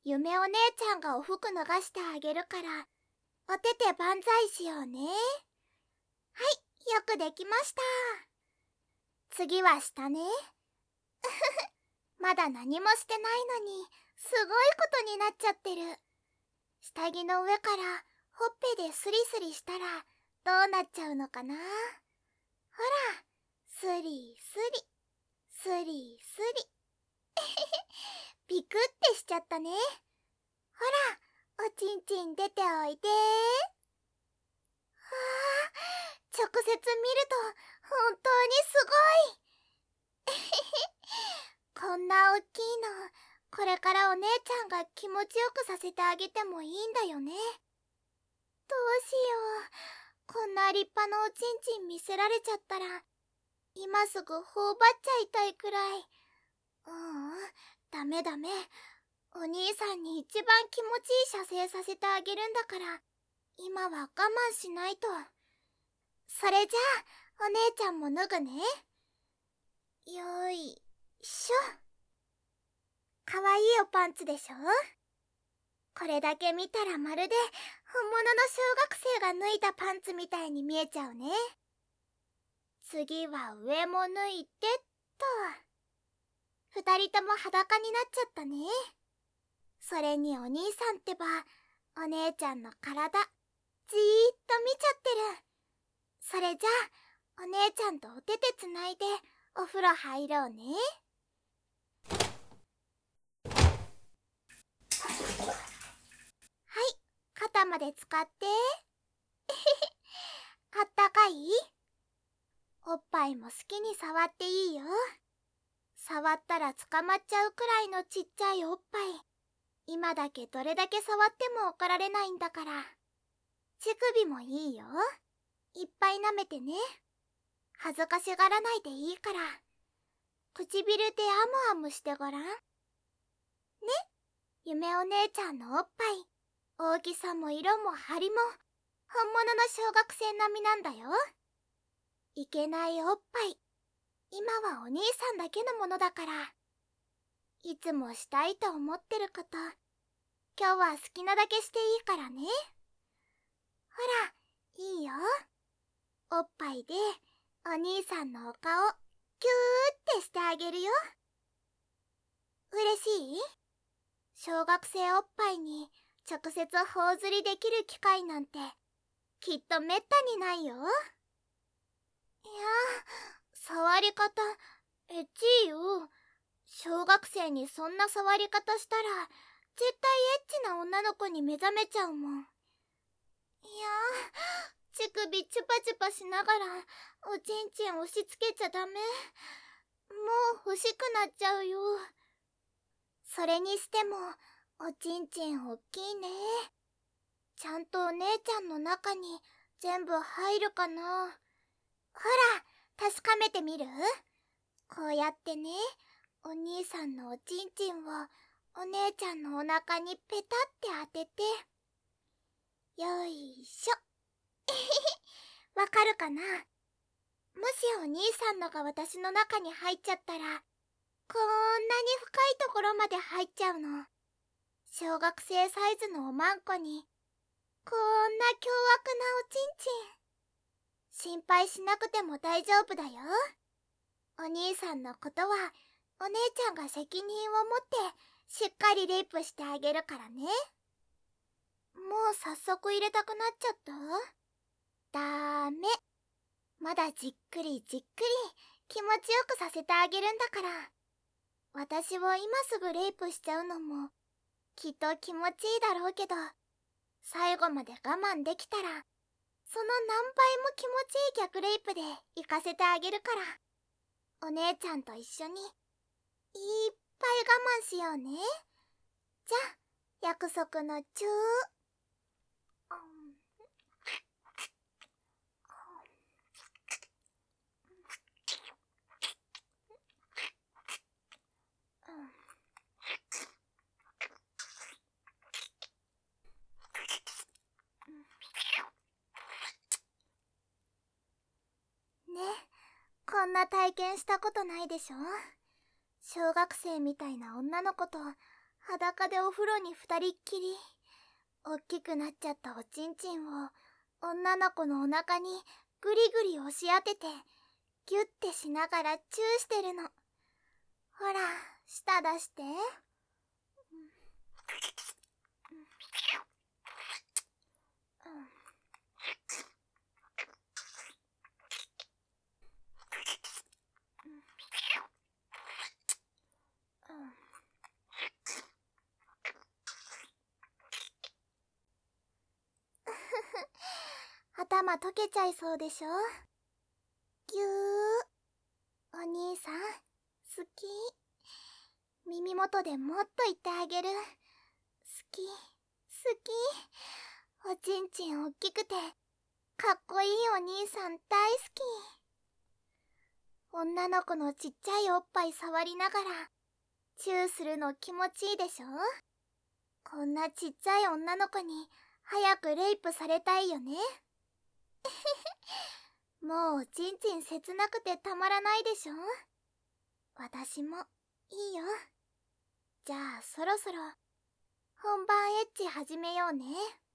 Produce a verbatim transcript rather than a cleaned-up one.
夢お姉ちゃんがお服脱がしてあげるから、お手て万歳しようね。はい、よくできました。次は下ね。まだ何もしてないのに、すごいことになっちゃってる。下着の上からほっぺでスリスリしたらどうなっちゃうのかな。ほら、スリスリ、スリスリ。ピクってしちゃったね。ほら、おちんちん出ておいで。はあ、直接見ると本当にすごい。こんなおっきいの、これからお姉ちゃんが気持ちよくさせてあげてもいいんだよね。どうしよう。こんな立派なおちんちん見せられちゃったら、今すぐ頬張っちゃいたいくらい。ううん、ダメダメ。お兄さんに一番気持ちいい射精させてあげるんだから、今は我慢しないと。それじゃあ、お姉ちゃんも脱ぐね。よいしょ。かわいいおパンツでしょ。これだけ見たらまるで本物の小学生が脱いだパンツみたいに見えちゃうね。次は上も脱いでっと。二人とも裸になっちゃったね。それにお兄さんってば、お姉ちゃんの体、じーっと見ちゃってる。それじゃあ、お姉ちゃんとお手手つないでお風呂入ろうね。はい、肩まで使って。あったかい？おっぱいも好きに触っていいよ。触ったら捕まっちゃうくらいのちっちゃいおっぱい。今だけどれだけ触っても怒られないんだから。乳首もいいよ。いっぱい舐めてね。恥ずかしがらないでいいから。唇でアムアムしてごらん。ね、夢お姉ちゃんのおっぱい。大きさも色も張りも本物の小学生並みなんだよ。いけないおっぱい。今はお兄さんだけのものだから。いつもしたいと思ってること、今日は好きなだけしていいからね。ほら、いいよ。おっぱいでお兄さんのお顔キューってしてあげるよ。嬉しい？小学生おっぱいに直接頬ずりできる機会なんてきっとめったにないよ。いや、触り方エッチいよ。小学生にそんな触り方したら絶対エッチな女の子に目覚めちゃうもん。いや、乳首チュパチュパしながらおちんちん押し付けちゃダメ。もう欲しくなっちゃうよ。それにしてもおちんちんおっきいね。ちゃんとお姉ちゃんの中に全部入るかな。ほら、確かめてみる？こうやってね、お兄さんのおちんちんをお姉ちゃんのお腹にペタって当てて。よいしょ。わかるかな？もしお兄さんのが私の中に入っちゃったら、こんなに深いところまで入っちゃうの。小学生サイズのおまんこにこんな凶悪なおちんちん。心配しなくても大丈夫だよ。お兄さんのことはお姉ちゃんが責任を持ってしっかりレイプしてあげるからね。もう早速入れたくなっちゃった？ダメ。まだじっくりじっくり気持ちよくさせてあげるんだから。私を今すぐレイプしちゃうのもきっと気持ちいいだろうけど、最後まで我慢できたらその何倍も気持ちいい逆レイプで行かせてあげるから。お姉ちゃんと一緒にいっぱい我慢しようね。じゃあ約束のチュー。ね、こんな体験したことないでしょ。小学生みたいな女の子と裸でお風呂に二人っきり。おっきくなっちゃったおちんちんを女の子のお腹にぐりぐり押し当ててギュッてしながらチューしてるの。ほら、舌出して。頭溶けちゃいそうでしょ。ぎゅー。お兄さん、好き。耳元でもっと言ってあげる。好き、好き。おちんちんおっきくて、かっこいいお兄さん大好き。女の子のちっちゃいおっぱい触りながら、チューするの気持ちいいでしょ。こんなちっちゃい女の子に、早くレイプされたいよね。もうおちんちん切なくてたまらないでしょ。私もいいよ。じゃあそろそろ本番エッチ始めようね。